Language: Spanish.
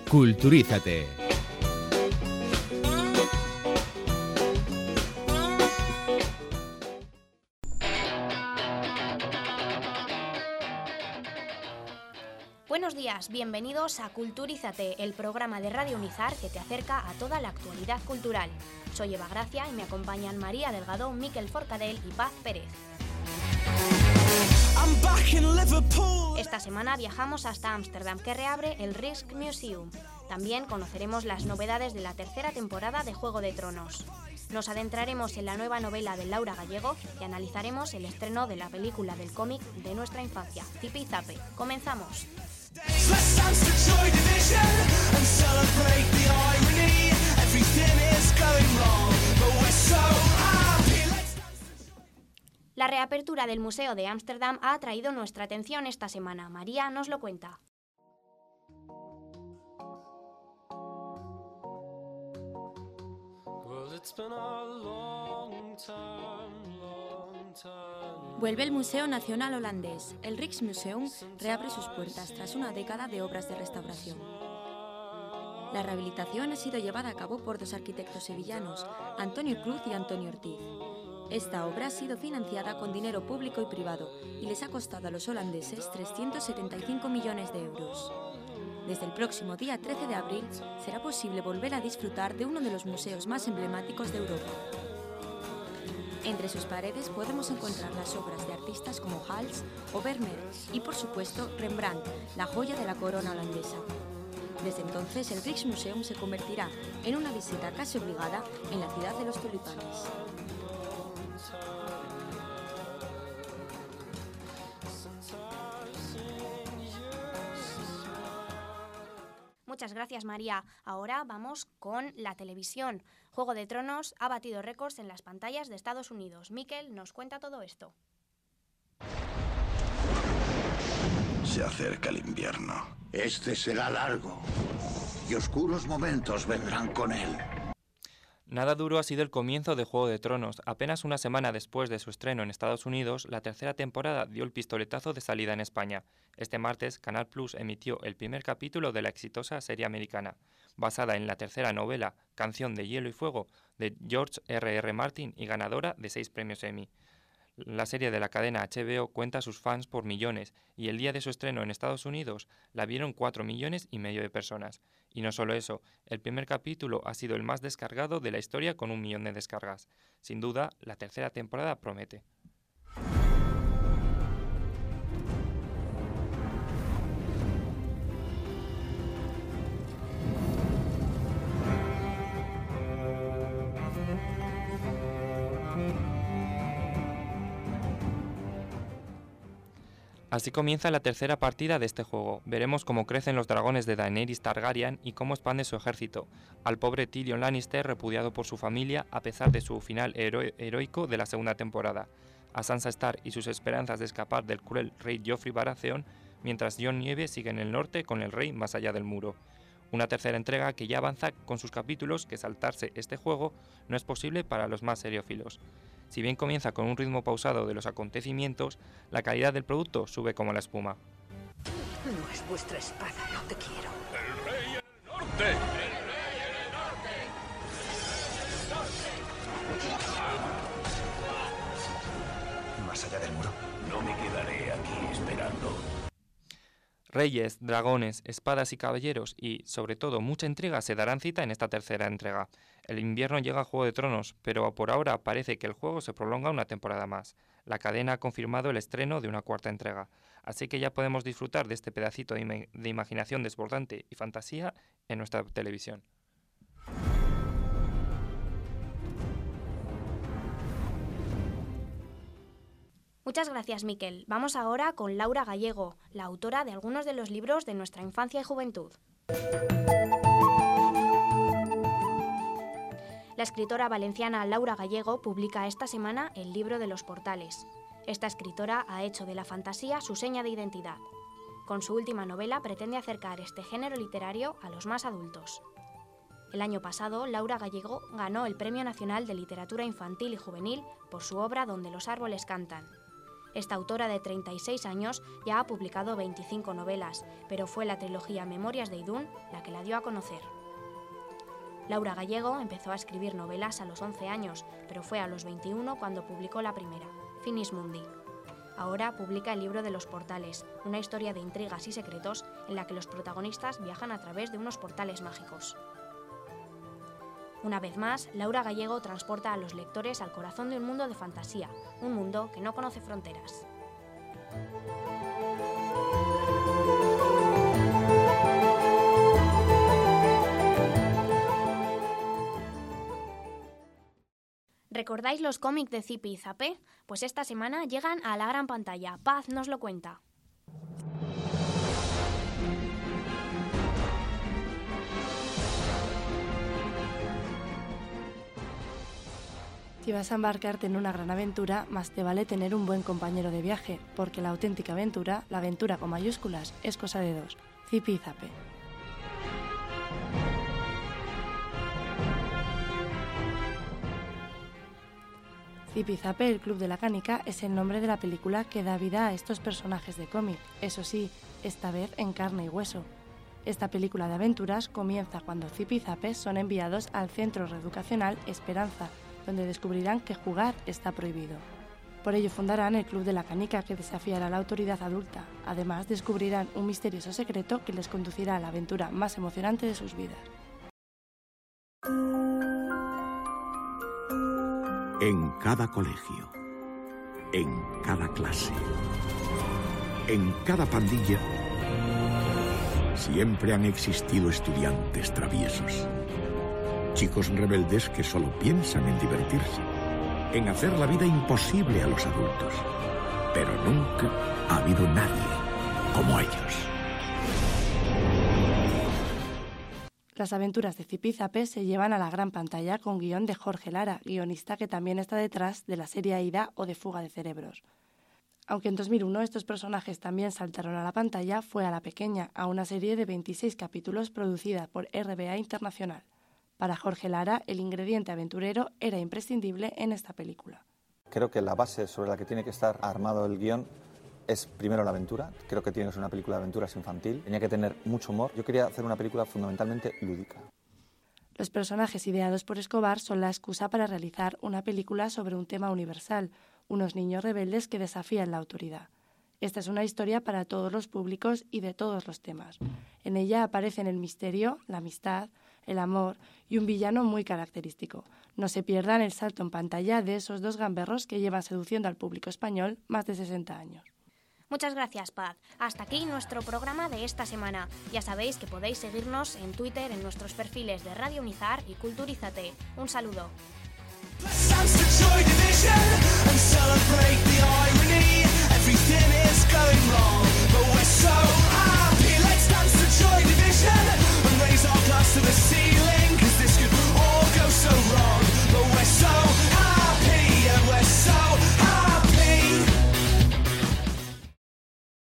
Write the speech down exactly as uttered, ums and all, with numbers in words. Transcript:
Culturízate. Buenos días, bienvenidos a Culturízate, el programa de Radio Unizar que te acerca a toda la actualidad cultural. Soy Eva Gracia y me acompañan María Delgado, Miquel Forcadell y Paz Pérez. Esta semana viajamos hasta Ámsterdam, que reabre el Rijksmuseum. También conoceremos las novedades de la tercera temporada de Juego de Tronos. Nos adentraremos en la nueva novela de Laura Gallego y analizaremos el estreno de la película del cómic de nuestra infancia, Zipi-Zape. ¡Comenzamos! La reapertura del Museo de Ámsterdam ha atraído nuestra atención esta semana. María nos lo cuenta. Vuelve el Museo Nacional Holandés. El Rijksmuseum reabre sus puertas tras una década de obras de restauración. La rehabilitación ha sido llevada a cabo por dos arquitectos sevillanos, Antonio Cruz y Antonio Ortiz. Esta obra ha sido financiada con dinero público y privado y les ha costado a los holandeses trescientos setenta y cinco millones de euros. Desde el próximo día trece de abril será posible volver a disfrutar de uno de los museos más emblemáticos de Europa. Entre sus paredes podemos encontrar las obras de artistas como Hals o Vermeer y, por supuesto, Rembrandt, la joya de la corona holandesa. Desde entonces, el Rijksmuseum se convertirá en una visita casi obligada en la ciudad de los tulipanes. Muchas gracias, María. Ahora vamos con la televisión. Juego de Tronos ha batido récords en las pantallas de Estados Unidos. Miquel nos cuenta todo esto. Se acerca el invierno. Este será largo y oscuros momentos vendrán con él. Nada duro ha sido el comienzo de Juego de Tronos. Apenas una semana después de su estreno en Estados Unidos, la tercera temporada dio el pistoletazo de salida en España. Este martes, Canal Plus emitió el primer capítulo de la exitosa serie americana, basada en la tercera novela, Canción de Hielo y Fuego, de George erre erre Martin y ganadora de seis premios Emmy. La serie de la cadena H B O cuenta a sus fans por millones y el día de su estreno en Estados Unidos la vieron cuatro millones y medio de personas. Y no solo eso, el primer capítulo ha sido el más descargado de la historia con un millón de descargas. Sin duda, la tercera temporada promete. Así comienza la tercera partida de este juego. Veremos cómo crecen los dragones de Daenerys Targaryen y cómo expande su ejército. Al pobre Tyrion Lannister, repudiado por su familia a pesar de su final hero- heroico de la segunda temporada. A Sansa Stark y sus esperanzas de escapar del cruel rey Joffrey Baratheon, mientras Jon Nieve sigue en el norte con el rey más allá del muro. Una tercera entrega que ya avanza con sus capítulos que saltarse este juego no es posible para los más seriófilos. Si bien comienza con un ritmo pausado de los acontecimientos, la calidad del producto sube como la espuma. No es vuestra espada, no te quiero. ¡El rey en el norte! ¡El rey en el norte! Más allá del muro. No me quedaré aquí esperando. Reyes, dragones, espadas y caballeros y, sobre todo, mucha intriga se darán cita en esta tercera entrega. El invierno llega a Juego de Tronos, pero por ahora parece que el juego se prolonga una temporada más. La cadena ha confirmado el estreno de una cuarta entrega, así que ya podemos disfrutar de este pedacito de, im- de imaginación desbordante y fantasía en nuestra televisión. Muchas gracias, Miquel. Vamos ahora con Laura Gallego, la autora de algunos de los libros de nuestra infancia y juventud. La escritora valenciana Laura Gallego publica esta semana el libro de los portales. Esta escritora ha hecho de la fantasía su seña de identidad. Con su última novela pretende acercar este género literario a los más adultos. El año pasado, Laura Gallego ganó el Premio Nacional de Literatura Infantil y Juvenil por su obra Donde los árboles cantan. Esta autora de treinta y seis años ya ha publicado veinticinco novelas, pero fue la trilogía Memorias de Idún la que la dio a conocer. Laura Gallego empezó a escribir novelas a los once años, pero fue a los veintiuno cuando publicó la primera, Finis Mundi. Ahora publica el libro de los portales, una historia de intrigas y secretos en la que los protagonistas viajan a través de unos portales mágicos. Una vez más, Laura Gallego transporta a los lectores al corazón de un mundo de fantasía, un mundo que no conoce fronteras. ¿Recordáis los cómics de Zipi y Zape? Pues esta semana llegan a la gran pantalla. Paz nos lo cuenta. Si vas a embarcarte en una gran aventura, más te vale tener un buen compañero de viaje, porque la auténtica aventura, la aventura con mayúsculas, es cosa de dos. Zipi y Zape. Zipi y Zape, el Club de la Canica, es el nombre de la película que da vida a estos personajes de cómic, eso sí, esta vez en carne y hueso. Esta película de aventuras comienza cuando Zipi y Zape son enviados al Centro Reeducacional Esperanza, donde descubrirán que jugar está prohibido. Por ello fundarán el Club de la Canica, que desafiará a la autoridad adulta. Además, descubrirán un misterioso secreto que les conducirá a la aventura más emocionante de sus vidas. En cada colegio, en cada clase, en cada pandilla, siempre han existido estudiantes traviesos. Chicos rebeldes que solo piensan en divertirse, en hacer la vida imposible a los adultos. Pero nunca ha habido nadie como ellos. Las aventuras de Zipi y Zape se llevan a la gran pantalla con guión de Jorge Lara, guionista que también está detrás de la serie Aida o de Fuga de Cerebros. Aunque en dos mil uno estos personajes también saltaron a la pantalla, fue a la pequeña, a una serie de veintiséis capítulos producida por R B A Internacional. Para Jorge Lara, el ingrediente aventurero era imprescindible en esta película. Creo que la base sobre la que tiene que estar armado el guión es primero la aventura. Creo que tiene que ser una película de aventuras infantil. Tenía que tener mucho humor. Yo quería hacer una película fundamentalmente lúdica. Los personajes ideados por Escobar son la excusa para realizar una película sobre un tema universal, unos niños rebeldes que desafían la autoridad. Esta es una historia para todos los públicos y de todos los temas. En ella aparecen el misterio, la amistad, el amor y un villano muy característico. No se pierdan el salto en pantalla de esos dos gamberros que llevan seduciendo al público español más de sesenta años. Muchas gracias, Paz. Hasta aquí nuestro programa de esta semana. Ya sabéis que podéis seguirnos en Twitter en nuestros perfiles de Radio Unizar y Culturízate. Un saludo. Everything is